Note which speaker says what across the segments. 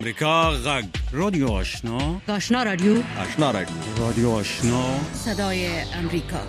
Speaker 1: امریکا غږ رادیو آشنا
Speaker 2: رادیو
Speaker 1: رادیو آشنا
Speaker 2: صدای امریکا.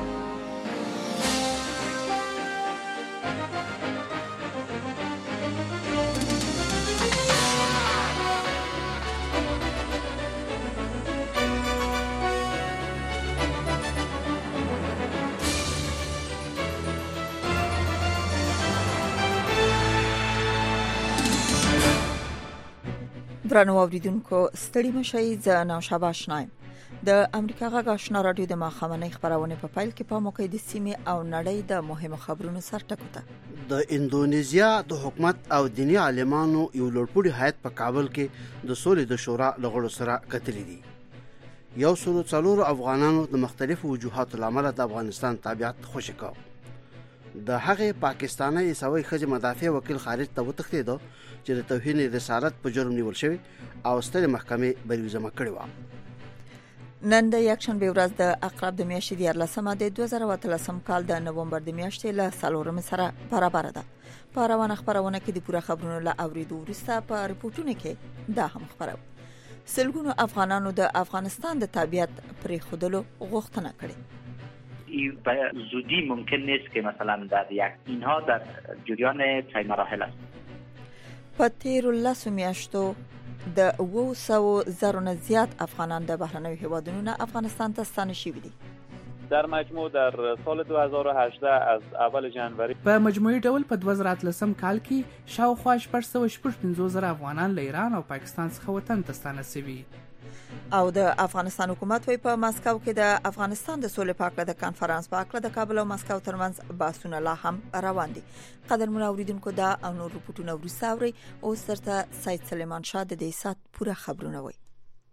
Speaker 3: درنو اوریدونکو ستړي مشئ ز نوشابه آشنایم د امریکا غږ آشنا رادیو د ماخامنۍ خبرونه په فایل کې په موقع د سیمې او نړۍ د مهمو خبرونو سر ټکوته.
Speaker 4: د اندونیزیا د حکومت او دینی عالمانو یو لوړپوړي هیئت په کابل کې د سولې د شورا لغړو سره کتلې دي. یو سلو څلور افغانانو د مختلفو وجوهاتو لامل د افغانستان تابعیت خوشی کاو. د هغه پاکستاني عیسوي خځې مدافع وکیل خارج ته وتښتید چې د توهین رسالت په جرم نیول شوی او ستړي محکمې بریوزمه کړی و.
Speaker 3: نن د یکشنبه ورځ د اقرب د میاشتې 14مه د 2013 کال د نومبر د میاشتې له 4 سره برابر ده. په روانه خبرونه کې د پوره خبرونو له اوریدو وروسته په ریپورتونو کې دا هم خبرو. سلګونو افغانانو د افغانستان د تابعیت پرې خودلو غوښتنه کړې.
Speaker 5: به زودی ممکن نیست که مثلا در یک اینها در جریان طی مراحل است.
Speaker 3: په تیر 10 میاشتو د 200,000 نه زیات افغانان د بهرنیو هیوادونو نه افغانستان ته ستانه شوي دي.
Speaker 6: در مجموع در سال 2018 از اول جنوری
Speaker 7: په مجموعي ډول په 2013 کال کې شاوخوا 450,000 افغانان له ایران او پاکستان څخه وطن ته ستانه شوي.
Speaker 3: او د افغانستان حکومت وی په ماسکو کې د افغانستان د سولې په اړه د کانفرنس په اړه د کابل او ماسکو ترمنځ بحثونه لا هم روان دي. قدرمن اوریدونکو دا او نور رپورټونه ورساوري او سرته سید سلیمان شاه د دې سات پوره خبرونه وي.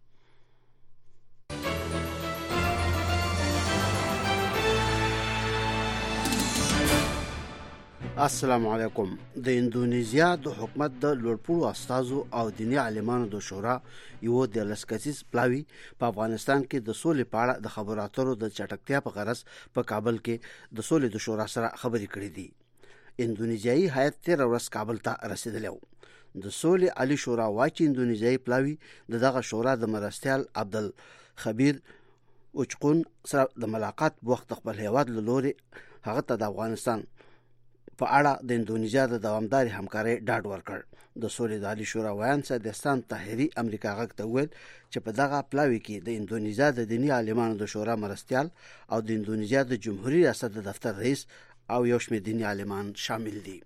Speaker 4: السلام علیکم. د اندونیزیا د حکومت د لوړپوړو استازو او دینی عالمانو د شورا یو د لسکسیس پلاوی په افغانستان کې د سولې په اړه د خبرو اترو د چټکتیا په غرض په کابل کې د سولې د شورا سره خبرې کړې دي. اندونیزیایي هیئت 13 ورځ کابل ته رسیدلی و. د سولې عالی شورا واچي اندونیزیایي پلاوی دغه شورا د مرستیال عبدالخبیر اوچقون سره د ملاقات وخت خپل هیواد له لوري هغه ته د افغانستان په اړه د اندونیزیا د دوامداري همکاري ډاډ ورکړ. د سولې د عالی شورا ویان سیدستان طاهری امریکا غږ ته ویل چې په دغه پلاوی کې د اندونیزیا د دینی عالمانو د شورا مرستیال او د اندونیزیا د جمهوریت ریاست د دفتر رئیس او یو شمېر دینی عالمان شامل دي.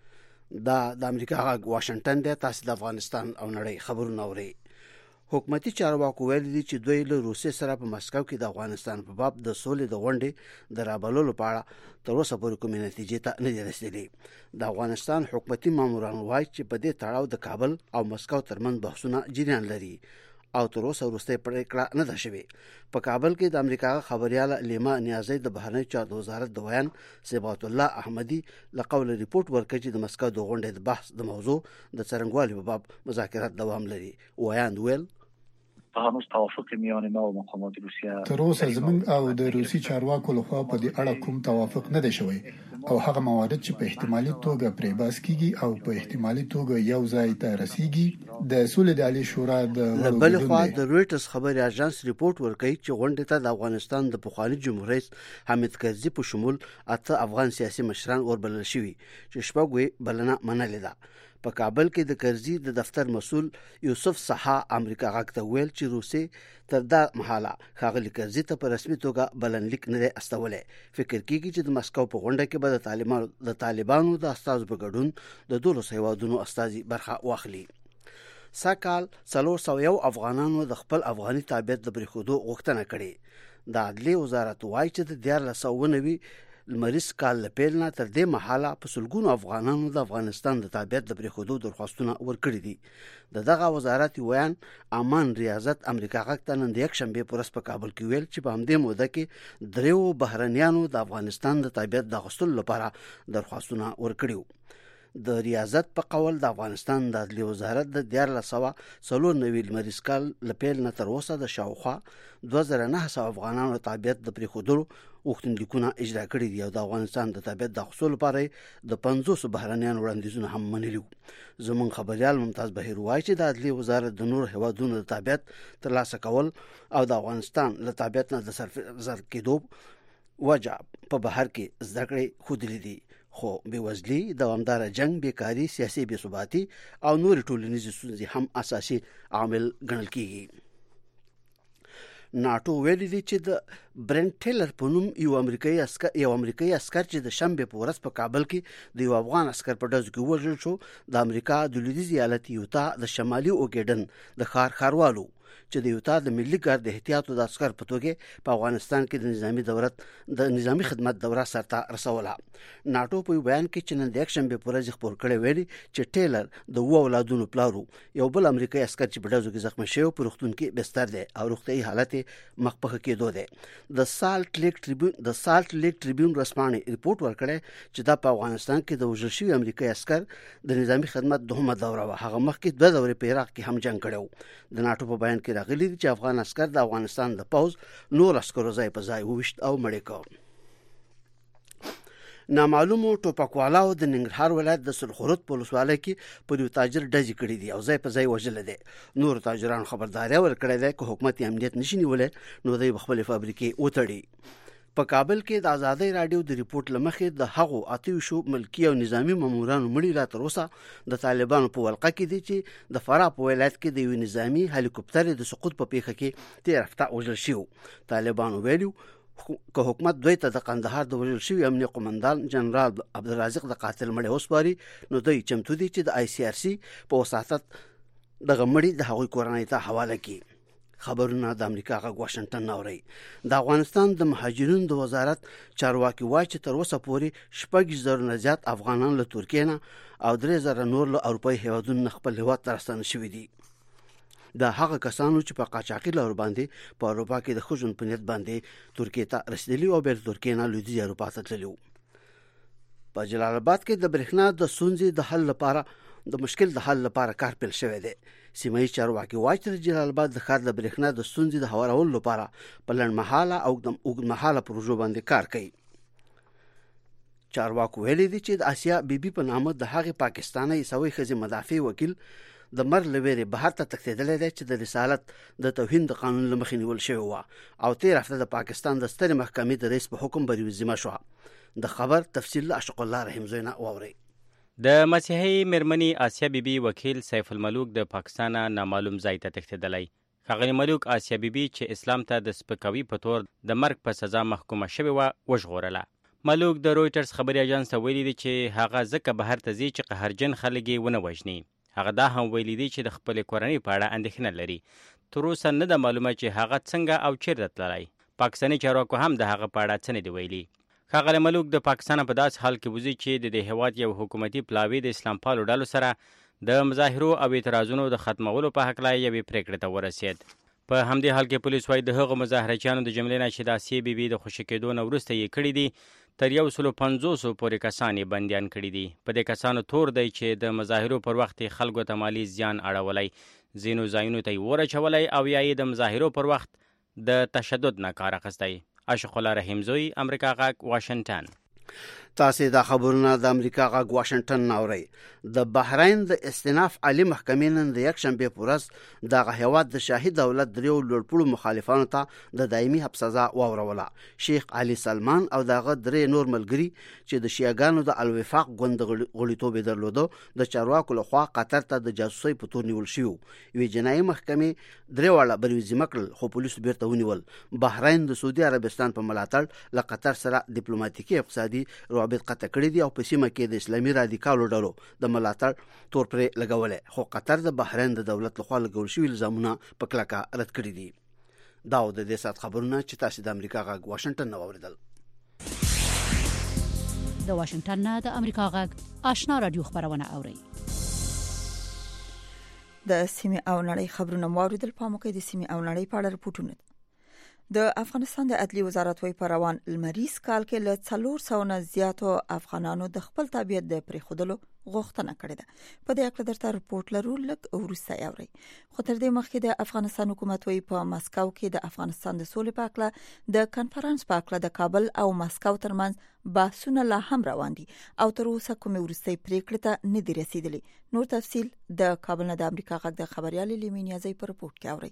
Speaker 4: د امریکا غږ واشنگټن د تاسو د افغانستان او نړۍ خبرونه اوري. حکومتي چارواکو ویل دي چې دوی له روسیې سره په مسکو کې د افغانستان په باب د سولې د غونډې د رابللو په اړه تر اوسه پورې کومې نتیجې ته نه دي رسیدلي. د افغانستان حکومتي ماموران وایي چې په دې تړاو د کابل او مسکو ترمنځ بحثونه جریان لري او تر اوسه وروستۍ پریکړه نه ده شوې. په کابل کې د امریکا خبريال لیما نیازی د بهرنی چارو وزارت د ویان صبغت الله احمدی له قول ریپورت ورکړي چې د مسکو د غونډې د بحث د موضوع د څرنګوالي په باب مذاکرات دوام لري. ویان ویل
Speaker 8: هنوز توافق میان ما و مقامات روسیه
Speaker 9: تر اوسه زموږ او د روسي چارواکو لخوا په دې اړه کوم توافق نه دی شوی او هغه موارد چې په احتمالي توګه پرې بحث کیږي او په احتمالي توګه یو ځای ته رسیږي د سولې د عالی شورا د
Speaker 4: بل خوا د رويټرز خبري اژانس ریپورت ورکړي چې غونډه ته د افغانستان د پخوانی جمهوریت حامد کرزي په شمول اته افغان سیاسي مشران وربلل شوي چې شپږ بلنه منلې ده. په کابل کې د کرزي د دفتر مسؤل یوسف صحا امریکا غږ ته ویل چې روسي تر دا مهاله ښاغلي کرزي ته په رسمي توګه بلنلیک نه دی استولی. فکر کیږي چې د مسکو په غونډه کې به د طالبانو د استازو په ګډون د 200 هیوادونو استازي برخه واخلي. ساکال 401 افغانانو د خپل افغاني تابعیت د پریښودو غوښتنه کړې. د عدلیې وزارت وایي چې د 1490 لمریز کال له پیل نه تر دې مهاله په سلګونو افغانانو د افغانستان د تابعیت د پریښودو درخواستونه ورکړي دي. دغه وزارت ویان امان ریاضت امریکا غږ ته نن د یکشنبه په ورځ په کابل کې ویل چې په همدې موده کې دریو بهرنیانو د افغانستان د تابعیت د غوښتلو لپاره درخواستونه ورکړي. د ریاضت په قول د افغانستان د عدلي وزارت د 1494 لمریز کال لپیل نه تر اوسه د شاوخوا 2900 افغانانو تابعیت د پریښودلو غوښتنلیکونه اجرا کړي دي او د افغانستان د تابعیت د حصول لپاره د 500 بهرنیان وړاندیزونه هم منلي. زموږ خبريال ممتاز بهیر وایي چې د عدلي وزارت د نور هیوادونو د تابعیت ترلاسه کول او د افغانستان له تابعیت نه د صرف کېدو وجه په بهر کې زده کړې ښودلې دي، خو بېوزلي، دوامداره جنگ، بیکاري، سیاسي بېثباتي او نور ټولنیزې ستونزې هم اساسي عامل ګڼل کېږي. ناټو ویلي دی چې د برنټ ټیلر په نوم یو امریکایي اسکر چې د شنبې په ورځ په کابل کې د یو افغان اسکر په ډزو کې وژل شو، د امریکا د لویدیځ ایالت یوتا د شمالي اوګیډن د ښاروالو چې د یوتا د ملي ګارد د احتیاطو د عسکر په توګه په افغانستان کې د نظامی خدمت دوره سرته رسوله. ناټو په بیان کې چې نن د یک شنبې په ورځ خبر کړی ویلي چې ټیلر د وو اولادونو پلارو، یو بل امریکایي اسکر چې په ډزو کې زخمی شوی په روغتون کې بستر دی او روغتیايي حالت مخ په کېدو دی. د سالت لیک ټریبیون رسمانه ریپورت ورکړی چې دا په افغانستان کې د وژل شوي امریکایي اسکر د نظامی خدمت دوهمه دوره وه. هغه مخکې 2 دورې په عراق کې هم جنگ کړی. د ناټو په بیان کې راغلي دي چې افغان عسکر د افغانستان د پوز نور عسکرو ځای په ځای وویشت او مړ کړ. نامعلومو ټوپکوالو د ننګرهار ولایت د سرخورد په ولسوالۍ کې پر یو تاجر ډزې کړې دي او ځای په ځای وژلی دی. نور تاجرانو خبرداری ورکړی دی که حکومت امنیت نشي نیولی نو دوی به خپلې فابریکې وتړي. په کابل کې د آزادۍ راډیو د ریپورت لمخې د هغو 28 ملکی او نظامی مامورانو مړي لا تر اوسه د طالبانو په ولقه کې دي چې د فراه په ولایت کې د یو نظامی هلیکوپټر د سقوط په پیښه کې 13 هفته وژل شو. طالبانو ویلو که حکومت دوی ته د قندهار د وژل شوي امنیه قومندان جنرال عبدالرازق د قاتل مړی وسپاري نو دوی چمتو دي چې د ICRC په وساطت د غمړي د هغوی کورنۍ ته حواله کړي. خبرونه د امریکا غږ واشنگټن اوري. د افغانستان د مهاجرینو د وزارت چارواکي وایي چې تر اوسه پورې 6,000 نه زیات افغانان له ترکیې نه او 3,000 نور له اروپایي هیوادونو خپل هیواد ته راستانه شوي دي. د هغه کسانو چې په قاچاقي لور باندې په اروپا کې د خوژن په نیت باندې ترکیې ته رسیدلي او بیا ترکیې نه لویدیځ اروپا ته تللي. په جلال آباد کې د برېښنا د ستونزې د حل لپاره د مشکل د حل لپاره کار پیل شوی دی. سیمه ییز چارواکي وایي چې جلال آباد د ښار د برېښنا د ستونزې د هوارولو لپاره په لنډمهاله او اوږدمهاله پروژو باندې کار کوي. چارواکو ویلي دي چې د آسیا بیبي په نامه د هغې پاکستاني عیسوي ښځې مدافع وکیل د مر لویری بهر ته تښتېدلی دی چې د رسالت د توهین د قانون له مخې نیول شوی و او 13 هفته د پاکستان د سترې محکمې د رئیس په حکم بریوزیمه شو. د خبر تفصیل اشق الله رحیم زوینا واوري.
Speaker 10: د مسیحي مېرمنې آسیا بیبي وکیل سیف الملوک د پاکستان نامعلوم ځای ته تښتېدلی. ښاغلي ملوک آسیا بیبي چې اسلام ته د سپکاوي په تور د مرګ په سزا محکومه شوې وه وژغورله. ملوک د رویټرز خبري اژانس ته ویلي دي چې هغه ځکه بهر ته ځي چې قهرجن خلک یې ونه وژني. هغه دا هم ویلي دي چې د خپلې کورنۍ په اړه اندېښنه لري. تر اوسه نه ده معلومه چې هغه څنګه او چیرته تللی. پاکستاني چارواکو هم د هغه په اړه څه نه دي ویلي. ښاغلی ملوک د پاکستان په داسې حال کې وځي چې د دې هېواد یو حکومتي پلاوي د اسلام پالو ډلو سره د مظاهرو او اعتراضونو د ختمولو په هکله یوې پرېکړې ته ورسېد. په همدې حال کې پولیس وایي د هغو مظاهرچیانو د جملې نه چې د آسیې بیبي د خوشي کېدو نه وروسته یې کړي دي تر 150 پورې کسان یې بندیان کړي دي. په دې کسانو تور دی چې د مظاهرو پر وخت خلکو ته مالي زیان اړولی، ځینو ځایونو ته یې اور اچولی او یا یې د مظاهرو پر وخت د تشدد نه کار اخیستی. اشق الله رحیم زوی، امریکا غږ، واشنگټن.
Speaker 4: تاسې دا خبرونه د امریکا غږ واشنگټن اورئ. د بحرین د استئناف عالی محکمې نن د یک شنبې په ورځ دغه هیواد د شاهي دولت دریو لوړپوړو مخالفانو ته د دایمي حبس سزا واوروله. شیخ علي سلمان او دغه درې نور ملګري چې د شیعاګانو د الوفاق ګوند غړیتوب یې درلوده د چارواکو لخوا قطر ته د جاسوسۍ په تور نیول شوي. یوې جنایي محکمې درې واړه بریوزیمه کړل خو پولیسو بیرته ونیول. بحرین د سعودي عربستان په ملاتړ له قطر سره ډیپلوماتیکي اقتصادي روابط قطع کړي دي او په سیمه کې د اسلامي رادیکالو ډلو د ملاتړ تور پرې لګولی، خو قطر د بحرین د دولت لخوا لګول شوي الزامونه په کلکه رد کړي دي. دا د دې ساعت خبرونه چې تاسو د امریکا غږ واشنگټن نه واوریدل.
Speaker 2: د واشنگټن نه د امریکا غږ آشنا رادیو خبرونه اوري.
Speaker 3: د سیمې او نړۍ خبرونه واوریدل. په موقع د سیمې او نړۍ په اړه رپورټونه. د افغانستان د عدلي وزارت وی په روان لمریز کال کې له 400 نه زیاتو افغانانو د خپل تابعیت د پریښودلو غوښتنه کړې ده. په دې اړه درته رپورټ لرو، لږ وروسته اورئ. خو تر دې مخکې د افغانستان حکومت وی په مسکو کې د افغانستان د سولې په اړه د کانفرنس په اړه د کابل او مسکو ترمنځ بحثونه لا هم روان دي او تر اوسه کومې وروستۍ پریکړې ته نه دي رسیدلي. نور تفصیل د کابل نه د امریکا غږ د خبريال لیمینیازي په رپورټ کې اورئ.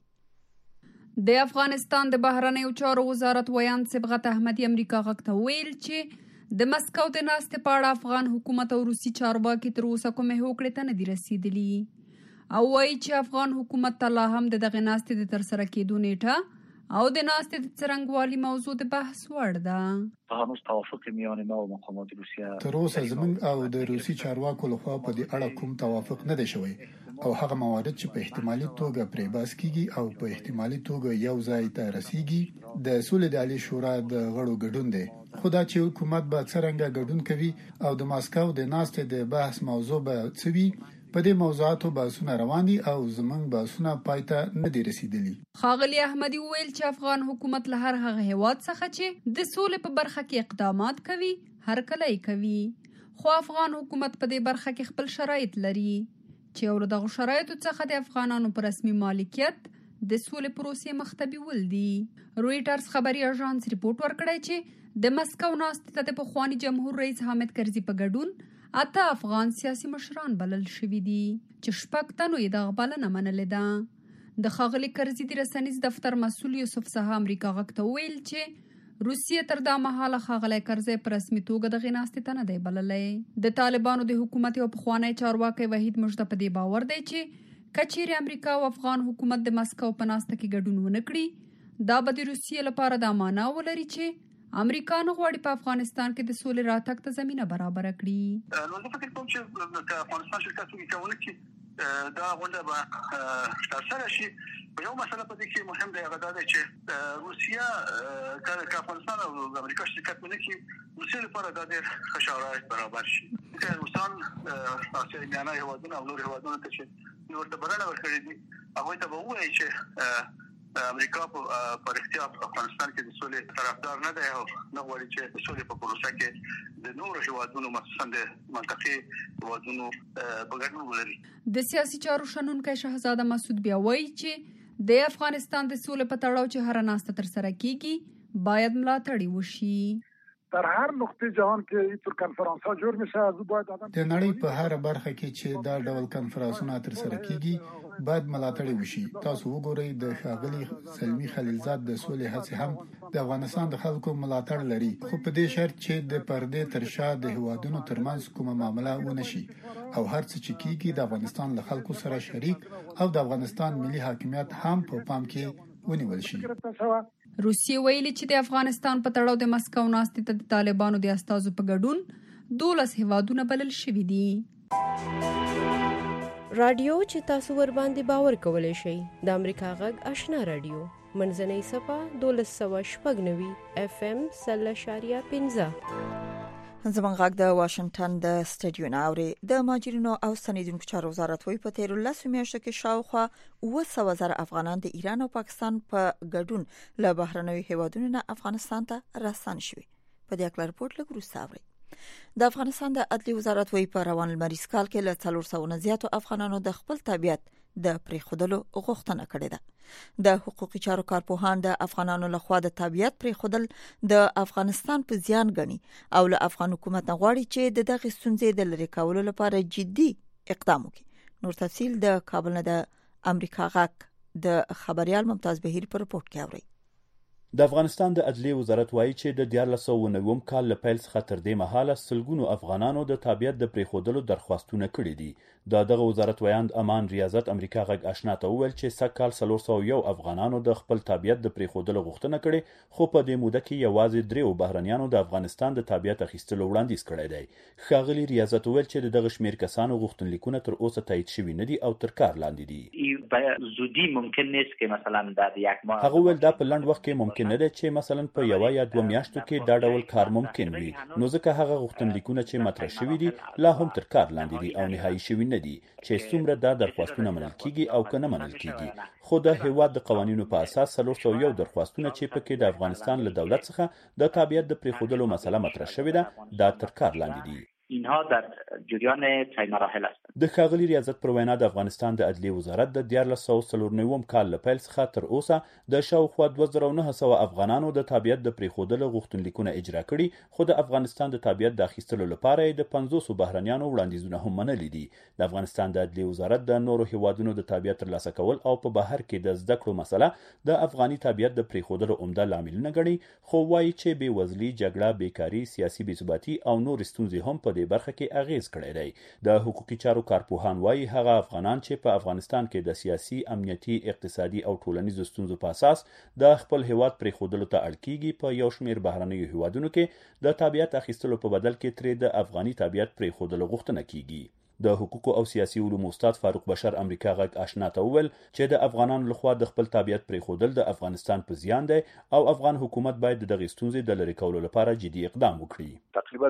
Speaker 11: د افغانستان د بهرنیو چارو وزارت ویان صبغت احمدی امریکا غږ ته ویل چې د مسکو د ناستې په اړه افغان حکومت او روسي چارواکي تر اوسه کومې هوکړې ته نه دي رسیدلي او وایي چې افغان حکومت ته لا هم د دغه ناستې د ترسره کېدو نیټه او د ناستې د څرنګوالي موضوع د بحث وړ ده.
Speaker 8: هنوز توافق میان ما و مقامات روسیه
Speaker 9: تر اوسه زموږ او د روسي چارواکو لخوا په دې اړه کوم توافق نه دی شوی او هغه موارد چې په احتمالي توګه پرې بحث کیږي او په احتمالي توګه یو ځای ته رسیږي د سولې د عالی شورا د غړو ګډون دی. خدا چې حکومت به څرنګه ګډون کوي او د ماسکو د ناستې د بحث موضوع به څه وي، په دې موضوعاتو بحثونه روان دي او زموږ بحثونه پای ته نه دي رسیدلي.
Speaker 11: ښاغلي احمدي وویل چې افغان حکومت له هر هغه هیواد څخه چې د سولې په برخه کې اقدامات کوي هر کله یې کوي، خو افغان حکومت په دې برخه کې خپل شرایط لري چې اور دغه شرایطو څخه د افغانانو پر رسمي مالکیت د سولې پروسې مخته بیول دي. رويټرز خبري اژانس ریپورت ورکړی چې د مسکو ناستې ته د پخواني جمهور رئیس حامد کرزي په ګډون 8 افغان سیاسي مشران بلل شوي دي چې 6 تنو یې دغه بلنه منلې ده. د ښاغلي کرزي د رسنیز دفتر مسؤل یوسف سها امریکا غږ ته ویل چې روسیه تر دا مهاله ښاغلی کرزي په رسمي توګه دغه ناستې ته نه دی بللی. د طالبانو د حکومت او پخوانی چارواکي وحید مجده په دې باور دی چې کچېرې امریکا او افغان حکومت د مسکو په ناسته کې ګډون ونه کړي، دا به د روسیې لپاره دا معنا ولري چې امریکا نه غواړي په افغانستان کې د سولې راتګ ته زمینه برابر کړي.
Speaker 8: نو زه فکر کوم چې د افغانستان شرکت کوي چې دا غونډه به ترسره شي. په یو مسله په دې کې مهم دی هغه دا دی چې روسیه که افغانستان او امریکا شرکت ونه کړي، روسیې لپاره دا ډېر ښه شرایط برابر شي. که روسان اسیایي میانه هېوادونه او نور هېوادونه ته چې ورته بلنه ورکړې دي هغوی ته به ووایي چې امریکا په رښتیا افغانستان کې د سولې طرفدار نه دی او نه غواړي چې د سولې په پروسه کې د نورو هېوادونو مخصوصا د منطقې هېوادونو په ګډون ولري.
Speaker 11: د سیاسي چارو شنونکی شهزاده مسعود بیا وایي چې د افغانستان د سولې په تړاو چې هر ناسته ترسره کیږي باید ملاتړ وشي.
Speaker 12: در هر نقطه جهان کې اینطور کنفرانس ها جوړ میشه از باید آدم
Speaker 9: د نړۍ په هر برخه کې چې دا ډول کنفرانسونه ترسره کیږي باید ملاتړ وشي. تاسو وګورئ د ښاغلي سلمی خلیلزاد د سولې هڅې هم د افغانستان د خلکو ملاتړ لري، خو په دې شرط چې د پردې تر شا د هیوادونو ترمنځ کومه معامله ونه شي او هر څه چې کیږي د افغانستان له خلکو سره شریک او د افغانستان ملي حاکمیت هم په پام کې ونیول شي.
Speaker 11: روسیه ویلي چې د افغانستان په تړاو د مسکو ناستې ته د طالبانو د استازو په ګډون 12 هیوادونه بلل شوي دي.
Speaker 13: رادیو چې تاسو ور باندې باور کولای شئ د امریکا غږ آشنا رادیو منځنۍ صفه 1290 FM 0.15.
Speaker 3: زموږ غږ د واشنگټن د سټډیو نه اوري. د مهاجرینو او ستنیدونکو چارو وزارت وی په تیر 10 میاشتو کې شاوخوا 200,000 افغانان د ایران او پاکستان په ګډون له بهرنیو هیوادونو نه افغانستان ته راستانه شوي. په دې اړه رپورټ لږ وروسته اورئ. د افغانستان د عدلي وزارت وی په روان لمریز کال کې له 400 نه زیاتو افغانانو د خپل تابعیت د پریښودلو غوښتنه کړې ده. د حقوقي چارو کارپوهان د افغانانو لخوا د تابعیت پریښودل د افغانستان په زیان غني او له افغان حکومت نه غواړي چې د دغه ستونزې د لرې کولو لپاره جدي اقدام وکړي. نور تفصیل د کابل نه د امریکا غږ د خبريال ممتاز بهیر په رپورټ کې اورئ.
Speaker 14: د افغانستان د عدلي وزارت وایي چې د 1490 کال له پیل څخه تر دې مهاله سلګونو افغانانو د تابعیت د پریښودلو درخواستونه کړي دي. دغه وزارت ویاند امان ریاضت امریکا غږ آشنا ته وویل چې سږکال 401 افغانانو د خپل تابعیت د پریښودلو غوښتنه کړې، خو په دې موده کې یوازې 3 بهرنیانو د افغانستان د تابعیت اخیستلو وړاندیز کړی دی. ښاغلي ریاضت وویل چې دغه شمیر کسانو غوښتنلیکونه تر اوسه تایید شوي نه دي او تر کار لاندې دي.
Speaker 5: زودی ممکن نیست که مثلا در یک ماه
Speaker 14: هغه ول دا په لنډ وخت کې ممکن کې نه دی چې مثلا په یو یا دوه میاشتو کې دا ډول کار ممکن وي، نو ځکه هغه غوښتنلیکونه چې مطرح شوي دي لا هم تر کار لاندې دي او نهایي شوي نه دي چې څومره دا درخواستونه منل کیږي او که نه منل کیږي. خو د هیواد د قوانینو په اساس 301 درخواستونه چې پکې د افغانستان له دولت څخه د تابعیت د پریښودلو مسله مطرح شوې ده دا تر کار لاندې دي.
Speaker 5: اینها در جریان طی مراحل هستند.
Speaker 14: د ښاغلي ریاضت پر وینا د افغانستان د عدلیې وزارت د 1449 کال له پیل څخه تر اوسه د شاوخوا 2900 افغانانو د تابعیت د پریښودلو غوښتنلیکونه اجرا کړي، خو د افغانستان د تابعیت د اخیستلو لپاره د 500 بهرنیانو وړاندیزونه هم منلي دي. د افغانستان د عدلیې وزارت د نورو هیوادونو د تابعیت ترلاسه کول او په بهر کې د زده کړو مسله د افغاني تابعیت د پریښودلو عمده لاملونه ګڼي، خو وایي چې بېوزلي، جګړه، بیکاري، سیاسي بېثباتي او نور ستونزې هم په دې برخه کې اغیز کړی دی. د حقوقي چارو کارپوهان وایي هغه افغانان چې په افغانستان کې د سیاسي، امنیتي، اقتصادي او ټولنیزو ستونزو په اساس د خپل هیواد پریښودلو ته اړ کیږي، په یو شمېر بهرنیو هیوادونو کې د تابعیت اخیستلو په بدل کې ترې د افغاني تابعیت پریښودلو غوښتنه کیږي. د حقوقو او سیاسي علومو استاد فاروق بشر امریکا غږ آشنا ته وویل چې د افغانانو لخوا د خپل تابعیت پریښودل د افغانستان په زیان دی او افغان حکومت باید د دغې ستونزې د لرې کولو لپاره جدي اقدام وکړي.
Speaker 15: تقریبا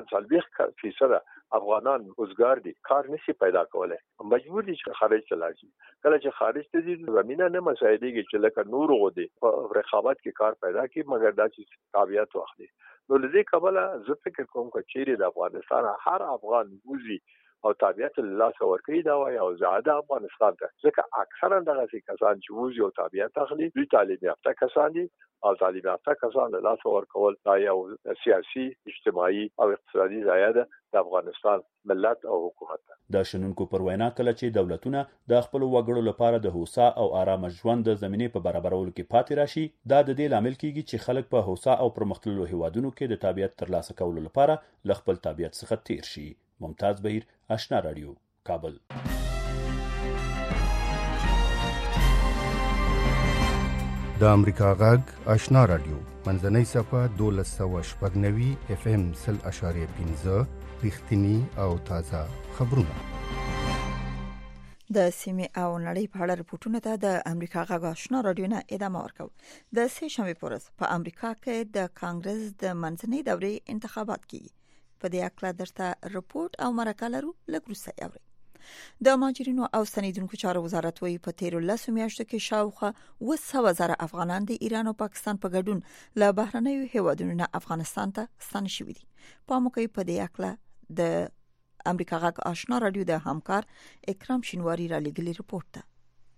Speaker 15: 40% افغانان روزګار دي، کار نشي پیدا کولای، مجبور دي چې خارج ته لاړ شي. کله چې خارج ته ځي زمينه نه مساعدېږي چې لکه نور غوډي په رقابت کې کار پیدا کړي، مګر دا چې تابعیت واخلي. نو لدې کبله زه فکر کوم چې د افغانستان هر افغان وزي او تابعیت الله ورکړي دا وایي او زیاده افغانستان ته، ځکه اکثرا دغه کسان چې وزي او تابعیت اخلي دوی تعلیم یافته کسان دي او تعلیم یافته کسان له لاس ورکول دا یو سیاسي، اجتماعي او اقتصادي ضایعه ده د افغانستان ملت او حکومت.
Speaker 14: د شنونکو پر وینا کله چې دولتونه د خپل وګړو لپاره د هوسا او آرام ژوند د زمینې په برابرولو کې پاتې راشي، دا د دې لامل کیږي چې خلک په هوسا او پرمختللو هیوادونو کې د تابعیت ترلاسه کولو لپاره له خپل تابعیت څخه تیر شي. ممتاز بهیر، آشنا رادیو، کابل.
Speaker 16: د امریکا غږ آشنا رادیو منځنۍ صفه 1290 FM 0.5 رښتینی او تازه خبرونه.
Speaker 3: د سیمې او نړۍ په اړه رپورټونه ته د امریکا غږ آشنا رادیو نه ادامه ورکو. د سه شنبه په ورځ په امریکا کې د کانګرس د منځنۍ دورې انتخابات کیږي. په دې اړه درته رپورټ او مرکه لرو، لږ وروسته اورئ. د مهاجرینو او ستنیدونکو چارو وزارت وایي په تیرو 10 میاشتو کې شاوخوا 200,000 افغانان د ایران او پاکستان په ګډون له بهرنیو هیوادونو نه افغانستان ته ستانه شوي دي. په موقع په دې اړه د امریکا غږ آشنا رادیو د همکار اکرام شینواری را لګلی رپورټ ده.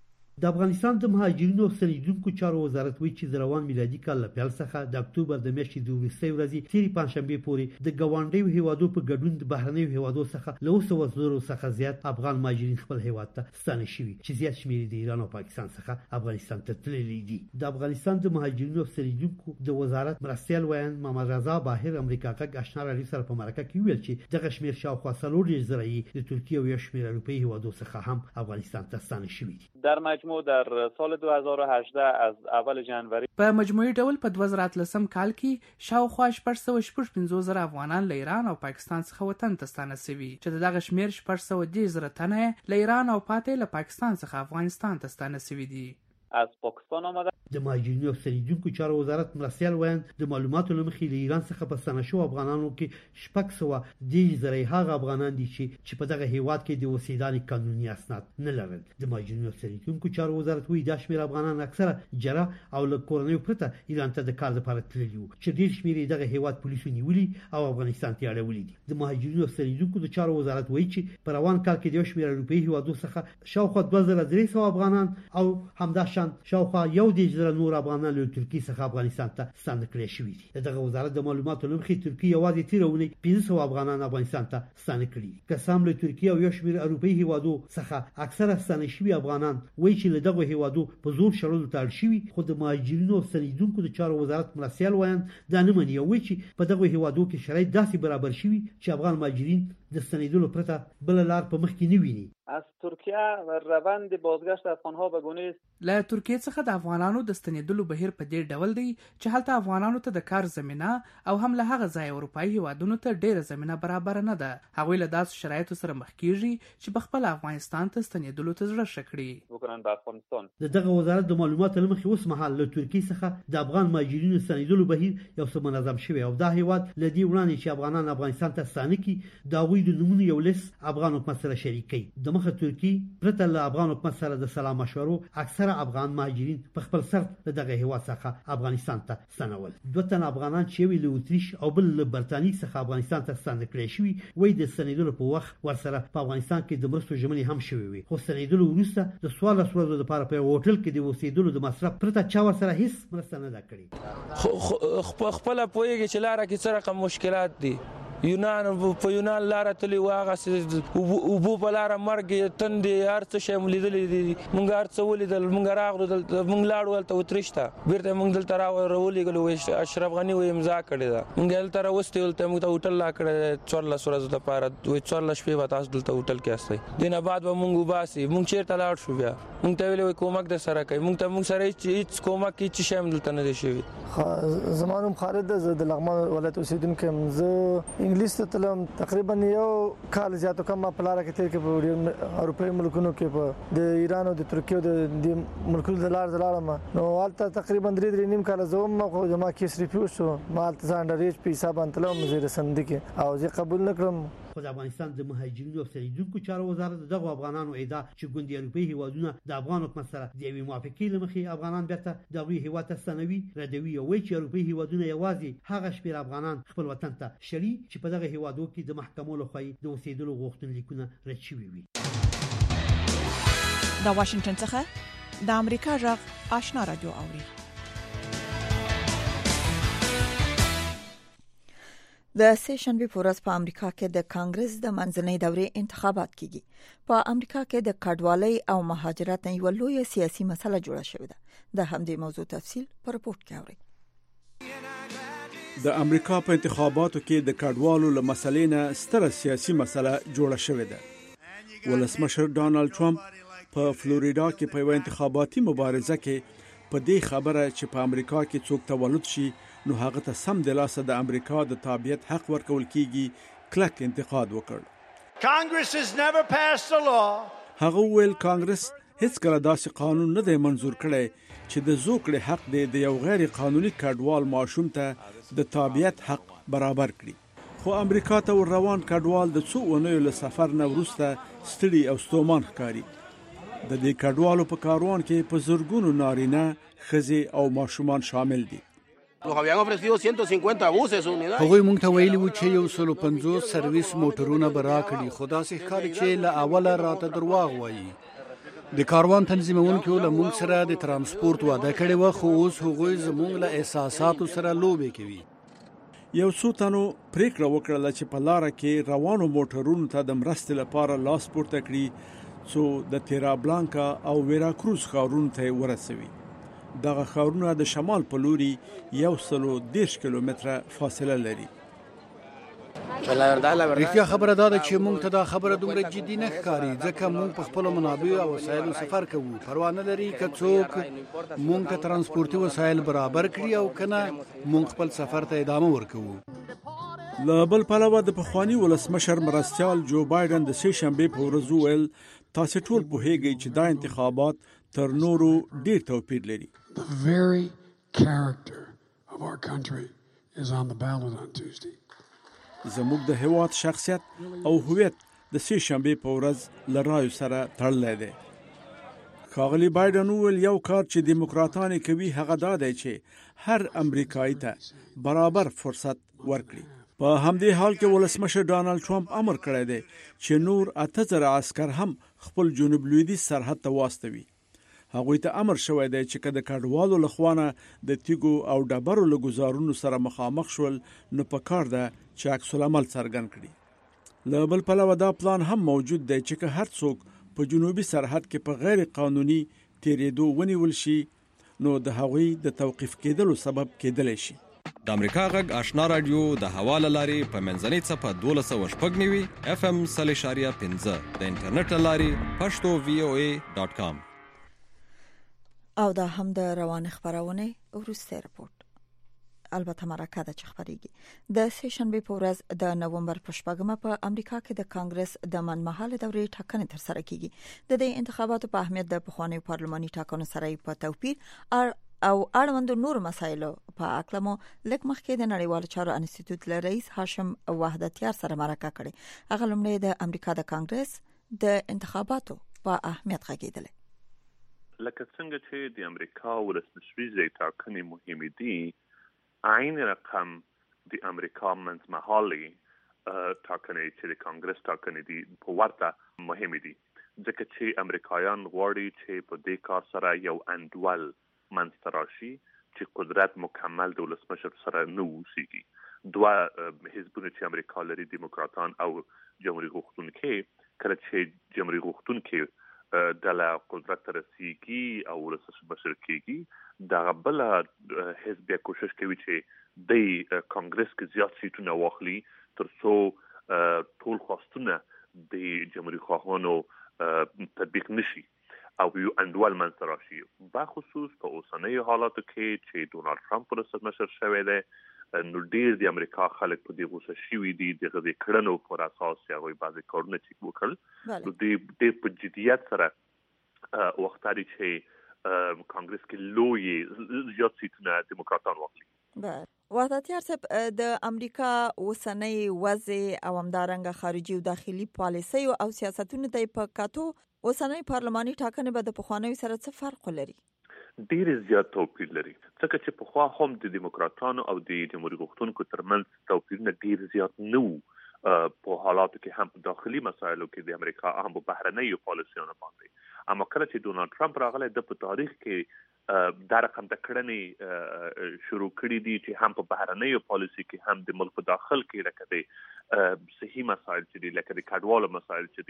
Speaker 17: د افغانستان د مهاجرینو او ستنیدونکو چارو وزارت وایي چې روان میلادي کال له پیل څخه د اکتوبر د میاشتې د وروستۍ ورځې تیرې پنځشنبې پورې د ګاونډیو هیوادو په ګډون د بهرنیو هیوادو څخه له 200,000 څخه زیات افغان مهاجرین خپل هیواد ته ستانه شوي، چې زیات شمېر د ایران او پاکستان څخه افغانستان ته تللي دي. د افغانستان د مهاجرینو او ستنیدونکو د وزارت مرستیال ویان محمد رضا باهر امریکا غږ آشنا رادیو سره په مرکه کې ویل چې دغه شمېر شاوخوا 4,000 د ترکیه او یو شمېر اروپایي هیوادو څخه هم افغانستان ته ستانه شوي دي.
Speaker 6: در مجموع در سال 2018 از اول جنوری
Speaker 7: په مجموعي ډول په 2013 کال کې شاوخوا 415,000 افغانان له ایران او پاکستان څخه وطن ته ستانه شوي، چې دغه شمېر 410,000 تنه له ایران او پاتې له پاکستان څخه افغانستان ته ستانه شوي دي.
Speaker 6: از پاکستان آمده.
Speaker 17: د مهاجرینو او ستنیدونکو چارو وزارت مرستیال ویان د معلوماتو له مخې له ایران څخه په ستانه شوو افغانانو کې 610,000 هغه افغانان دي چې په دغه هیواد کې د اوسېدنې قانوني اسناد نه لرل. د مهاجرینو او ستنیدونکو چارو وزارت وایي دا شمېر افغانان اکثره جره او له کورنیو پرته ایران ته د کار لپاره تللي وو، چې ډېر شمېر دغه هیواد پولیسو نیولي او افغانستان ته اړولي دي. د مهاجرینو او ستنیدونکو د چارو وزارت وایي چې په روان کال کې د یو شمېر اروپایي هیوادو څخه شاوخوا 2,300 افغانان او همداشان شاوخوا 1,000 نور افغانان له ترکیې څخه افغانستان ته ستانه کړي شوي دي. دغه وزارت د معلوماتو له مخې ترکیه یوازې تیره اونۍ 500 افغانان افغانستان ته ستانه کړي. قسم له ترکیه او یو شمېر اروپایي هیوادو څخه اکثره ستانه شوي افغانان وایي چې له دغه هیوادو په زور شړلو ته اړ شوي، خو د مهاجرینو او ستنیدونکو د چارو وزارت مرستیال ویان دا نه مني او وایي چې په دغه هیوادو کې شرایط داسې برابر شوي چې افغان مهاجرین د ستنیدلو پرته بل لار په مخ کې نه ویني.
Speaker 6: از ترکیه روند بازگشت افغانها به گونه است.
Speaker 7: له ترکیه څخه د افغانانو د ستنېدلو بهیر په دې ډول دی چې هلته افغانانو ته د کار زمینه او هم له هغه ځای اروپایي هیوادونو ته ډیره زمینه برابر نه ده. هغوی له داسې شرایطو سره مخ کیږي چې په خپل افغانستان ته ستنېدلو ته زړه ښه کړي
Speaker 6: وکړن په افغانستان.
Speaker 17: دغه وزارت د معلوماتو له مخې اوس مهال له ترکیې څخه د افغان مهاجرینو ستنېدلو بهیر یو څه منظم شوی او دا هیواد له دې وړاندې چې افغانان افغانستان ته ستانه کړي د هغوی د نومونو یو لیست افغان حکومت سره شریک کړي. د مخه ترکیې پرته له افغان حکومت سره د سلا مشورو اکثره افغان مهاجرین په خپل سر دغه هیواد څخه افغانستان ته ستنول. دوه تن افغانان چې ویل اتریش او بل له برتانیې څخه افغانستان ته ستانه کړي شوی وای د ستنېدلو په وخت ورسره په افغانستان کې د مرستو ژمنې هم شوی وي خو ستنېدلو وروسته د 14 ورځو لپاره په هوټل کې د اوسېدلو د مصرف پرته چا ورسره هیڅ مرسته نه ده کړې.
Speaker 18: خپل پوهیږي چې لاره کې څه رقم مشکلات دي. په یونان لاره تللی واغه اوبو په لاره مرګ تندې هر څه شی ملیدلې دي. مونږ هر څه ولیدل. مونږ راغلو دلته مونږ لاړو هلته اتریش ته بیرته مونږ دلته راولېږلو. اشرف غني وایي امضا کړې ده. مونږ هلته راوستې هلته مونږ ته هوټل لا کړی 14 ورځو لپاره. وایي 14 شپې به تاسو دلته هوټل کې استئ. دې نه بعد به مونږ وباسي. مونږ چېرته لاړ شو بیا مونږ ته ویلې کومک در سره کوي. مونږ سره هیڅ کومک هیڅ شی هم دلته نه دی شوی.
Speaker 19: زما نوم خالد ده. زه د لغمان ولایت اوسېدونکی یم. زه انګلیس ته تلم تقریبا یو کال زیاتو کم په لاره کې تیر کې په اروپایي ملکونو کې په د ایران او د ترکیې او د ملکونو د لار زلاړم نو حالت تقریبا 3.5 کال زوم خو جما کې سریفیو شو مال ته انډر ایج په حساب انتلم زیر سندې کې او زه قبول نکړم.
Speaker 17: خو د افغانستان د مهاجرینو او ستنېدونکو چارو وزارت دغه افغانانو ادعا چې ګوندي اروپایي هیوادونه د افغان حکومت سره د یوې موافقې له مخې افغانان بیرته دغه هیواد ته ستنوي ردوي او وایي چې اروپایي هیوادونه یوازې هغه شمېر افغانان خپل وطن ته شړي چې په دغه هیوادو کې د محکمو لخوا د اوسېدلو غوښتنلیکونه رد شوي وي.
Speaker 20: د واشنگټن څخه د امریکا غږ آشنا رادیو اوري.
Speaker 3: د سه شنبه په ورځ په امریکا کې د کانګرس د منځنۍ دورې انتخابات کیږي. په امریکا کې د کډوالۍ او مهاجرت یو لوی سیاسي مسله جوړه شوې ده. د همدې موضوع تفصیل په رپورت کې اورئ.
Speaker 1: د امریکا په انتخاباتو کې د کډوالو له مسلې نه ستره سیاسي مسله جوړه شوې ده. ولسمشر ډانلډ ټرمپ په فلوریدا کې په انتخاباتي مبارزه کې په دې خبره چې په امریکا کې څوک تولد شي نو هغه ته سم د لاسه د امریکا د تابعیت حق ورکول کیږي کلک انتقاد وکړ. هغه ویل کانګرس هیڅ کله داسې قانون نه دی منزور کړی چې د زوکړې حق دی د یو غیر قانوني کډوال ماشوم ته د تابعیت حق برابر کړي. خو امریکا ته ور روان کډوال د څو اونیو له سفر نه وروسته ستړي او ستومان ښکاري. د دې کډوالو په کاروان کې په زرګونو نارینه ښځې او ماشومان شامل دي.
Speaker 21: هغوی مونږ ته ویلي وو چې 150 سرویس موټرونه به راکړي خو داسې ښکاري چې له اوله راته درواغ وایي. د کاروان تنظیمونکو له مونږ سره د ترانسپورت وعده کړې وه خو اوس هغوی زمونږ له احساساتو سره لوبې کوي.
Speaker 1: یو څو تنو پریکړه وکړه چې په لاره کې روانو موټرونو ته د مرستې لپاره لاس پورته کړي څو د تیرا بلانکا او ویراکروز ښارونو ته ورسوي. دغه ښارونه د شمال په لوري 110 کیلومتره فاصله لري.
Speaker 21: رښتیا خبره دا ده چې مونږ ته دا خبره دومره جدي نه ښکاري ځکه مونږ په خپلو منابعو او وسایلو سفر کوو. پروا نه لري که څوک مونږ ته ترانسپورتي وسایل برابر کړي او کنه مونږ خپل سفر ته ادامه ورکوو.
Speaker 1: له بل پلوه د پخواني ولسمشر مرستیال جو بایدن د سه شنبه په ورځ ویل تاسو ټول پوهیږئ چې دا انتخابات تر نورو ډیر توپیر لري.
Speaker 22: The very character of our country is on the ballot on Tuesday.
Speaker 1: زموږ د هیواد شخصیت او هویت د سه شنبه په ورځ لرایو سره تړلی دی. ښاغلي بایدن ویل یو کار چې دیموکراتان کوي هغه دا دی چې هر امریکایي ته برابر فرصت ورکړي. په همدې حال کې ولسمشر ډانلډ ټرمپ امر کړی دی چې نور 8000 عسكر هم خپل جنوب لویدیځ سرحد ته واستوي. هغوی ته امر شوی دی چې که د کډوالو لخوانه د تیګو او ډبرو له ګزارونو سره مخامخ شول نو په کار ده چې عکس العمل څرګند کړي. له بل پلوه دا پلان هم موجود دی چې که هر څوک په جنوبي سرحد کې په غیر قانوني تیریدو ونیول شي نو د هغوی د توقیف کېدلو سبب کېدلی شي.
Speaker 4: د امریکا غږ آشنا رادیو د حواله لاري په منځنۍ صفه 1290 FM 0.15 د انټرنیټ لاري pashto.voa.com.
Speaker 3: او دا هم د روان خبرونه ورسته رپورت. البته مرکه د خبريږي د سهشنبه په ورځ د نومبر په شپږمه په امریکا کې د کانګرس د منمحاله دورې ټاکنې تر سره کیږي. د دې انتخاباتو په اهمیت د پخواني پارلماني ټاکنو سره په توپیر او اړوند نور مسایلو په اکلمو لک مخکې د نړیوال چارو انسټیټیوټ له رئیس هاشم وحدتیار سره مرکه کړې. هغه لومړی د امریکا د کانګرس د انتخاباتو په اهمیت غږیدل.
Speaker 10: لکه څنګه چې د امریکا ولسمشري ټاکنې مهمې دي، عین رقم د امریکا منځمهالي ټاکنې چې د کانګرس ټاکنې دي په ورته مهمې دي، ځکه چې امریکایان غواړي چې په دې کار سره یو انډول منستراشي چې قدرت مکمل د ولسمشر سره نه وسیږي. دوه حزبونه چې امریکا لري، دیموکراتان او جمهوریت غوښتونکي، کله چې جمهوریت غوښتونکي د قدرت رسیږي او ولسمشر کیږي، دا بل حزب کوشش کوي چې د کانګرس کې زیات سیټونه واخلي ترڅو ټول خواستونه د جمهوریت خواهانو تطبیق نشي او یو انډول منځته راشي. بخصوص په اوسنیو حالاتو کې چې ډونالد ټرمپ ولسمشر شوی دی، نو ډیر د امریکا خلک په دې غوسه شوي دي د غوښتنو کړنو پر اساس هغه بعضی کارونه چې وکړل، نو د په جديت سره وخت لري چې کانګرس کې لوی زیات سیټونه دیموکراتان واخلي.
Speaker 3: وحدتیار صاحب، د امریکا اوسنۍ وضع او همدارنګه خارجي او داخلي پالیسي او سیاستونو ته په کاتو اوسنۍ پارلماني ټاکنې به د پخوانیو سره څه فرق لري؟
Speaker 10: ډیر زیات توپیر لري، ځکه چې په خوا هم د دیموکراتانو او د جمهوریت غوښتونکو ترمنځ توپیرونه ډیر زیات نه وو په حالاتو کې، هم په داخلي مسایلو کې د امریکا هم په بهرنیو پالیسیونو باندې. اما کله چې ډونالد ټرمپ راغلی، د په تاریخ کې دا رقم د کړنې شروع کړي دي چې هم په بهرنیو پالیسي کې هم د ملک په داخل کې لکه د صحي مسایل چې دي، لکه د کډوالو مسایل چې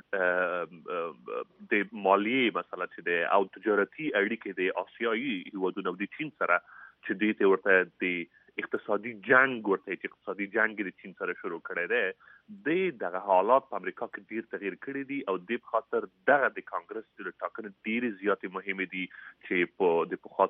Speaker 10: دي، د مالیې مسله چې دي، او تجارتي اړیکې د آسیایي هیوادونو د چین سره چې دي ته ورته د اقتصادي جنگ ورته چې اقتصادي جنگ د چین سره شروع کړي دي. دغه حالات په امریکا کې ډیر تغیر کړي دي او د خاطر دغه د کانګرس د ټاکنې ډیر زیات مهمه دي چې په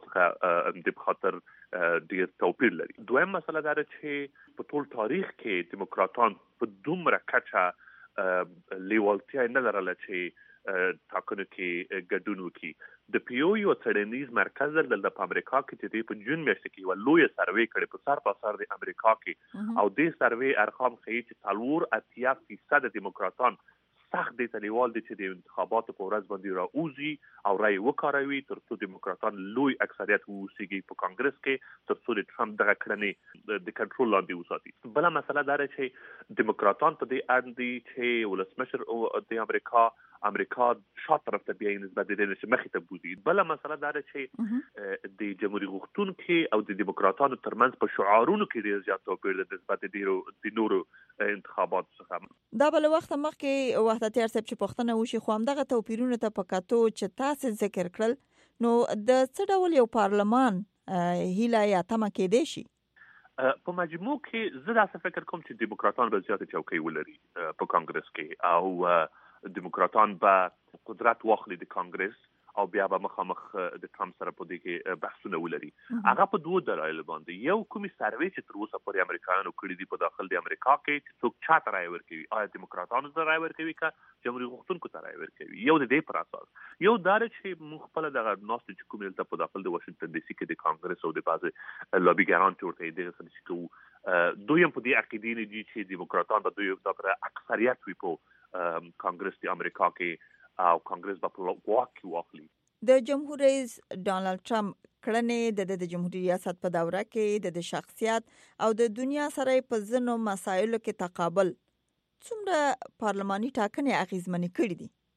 Speaker 10: د خاطر ډیر توپیر لري. دویم مسله دا چې په ټول تاریخ کې دیموکراتان په دومره کچه لیوالتیا نه لرله چې ټاکنو کې ګډون وکړي. د پیو یو څېړنیز مرکز د امریکا کې چې په جون میاشت کې یو لوی سروې کړې په سر په سر د امریکا کې، او د سروې ارقام ښیي چې 80% دیموکراتان سخت د تلیوال دي چې د انتخاباتو په ورځ باندې راوځي او رای وکاروي ترڅو دیموکراتان لوی اکثریت ووسیږي په کانګرس کې، ترڅو د ټرمپ دغه کړنې د کنټرول لاندې وساتي. بل مسله دا ده چې دیموکراتان په دې اړه دي چې ولسمشر د امریکا شاته طرف ته بیا نسبت د دې چې مخې ته بوزي. بل مسله دا ده چې د جمهوریت غوښتونکو او د دیموکراتانو ترمنځ په شعارونو کې ډیر زیات توپیر دی نسبت د نورو انتخاباتو څخه.
Speaker 3: دا بل وخت مخکې وحدتیار صاحب چې پښتنه وشي، خو همدغه توپیرونه ته په کاتو چې تاسو ذکر کړل، نو د څه ډول یو پارلمان هیله یا تمه کېدې شي؟
Speaker 10: په مجموع کې زه دا فکر کوم چې دیموکراتان به زیات چوکۍ ولري په کانګرس کې، او دیموکراتان به قدرت واخلي د کانګرس او بیا به مخامخ د ټرمپ سره په دې کې بحثونه ولري. هغه په دوه دلایل باندې، یو کومي سروې چې تر اوسه پورې امریکایانو کړی دي په داخل د امریکا کې چې څوک چاته رای ورکوي، آیا دیموکراتانو ته رای ورکوي که جمهوریت غوښتونکو ته رای ورکوي، یو د دې پر اساس. یو دا چې موږ خپل دغه ناست چې کوم دلته په داخل د واشنگټن ډي سي کې د کانګرس او د بعض لابیګران چې ورته دغه څه چې کوو، دویم په دې عقیده دي چې دیموکراتان به دوی د اکثریت وي په کانګرس د امریکا کې او کانګرس به په واک کې واخلي.
Speaker 3: د جمهور رئیس ډونالد ټرمپ کړنې د جمهوریت ریاست په دوره کې د شخصیت او د دنیا سره په ځینو مسایلو کې تقابل څومره پارلماني ټاکنې اغیزمنې کړې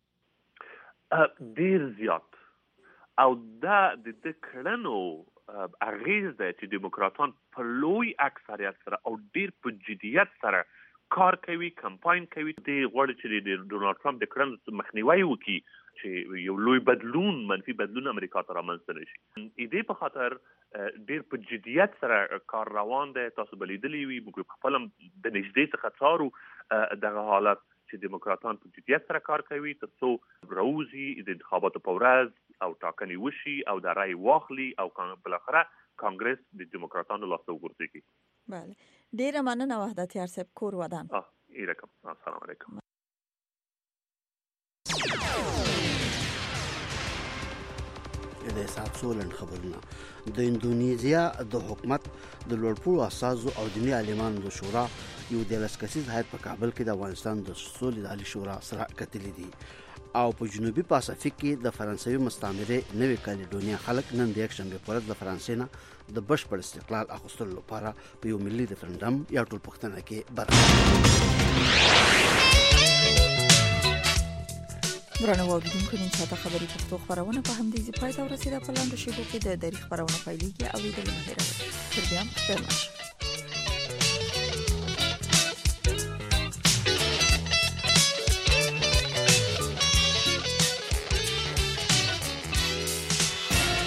Speaker 3: دي؟
Speaker 10: ډیر زیات، او دا د کړنو اغیز دی چې دیموکراتان په لوی اکثریت سره او ډیر په جدیت سره کار کوي کمپاین کوي د غوړ چې د ډونالد ټرمپ د کړنو مخنیوي وکړي چې یو لوی بدلون منفي بدلون امریکا ته رامنځته نشي. دې په خاطر ډېر په جدیت سره کار روان دی. تاسو بلیدلې وي موږ خپل د نږدې څخه څارو دغه حالت چې دیموکراتان په جدیت سره کار کوي ترڅو روزي د انتخاباتو په ورځ او ټاکنې وشي او د رای واخلي او بالاخره کانګرس د دیموکراتانو لاسته وګرځي.
Speaker 3: بله ډیره مننه وحدت یار صاحب کور ودان.
Speaker 10: السلام علیکم.
Speaker 2: د سات سولن خبرونه د اندونیزیا د حکومت د لوړپوړو اساسو او دیني عالمانو د شورا یو د لسکسیز هیئت په کابل کې د افغانستان د سولې د عالی شورا سره کتلې دي او په جنوبي پاسفیک کې د فرانسوي مستعمره نوې کالیډونیا خلک نن د یک شنبه پر ورځ د فرانسې نه د بشپړ استقلال اخیستلو لپاره په یو ملي ریفرندم یا ټول پښتنه کې برابر.
Speaker 3: درنو اوریدونکو نن ساته خبري پښتو خبرونه په همدې ځای پای ته ورسیده. په لاندې شیبو کې د تاریخ خبرونه پیلېږي او د لمر تر بیا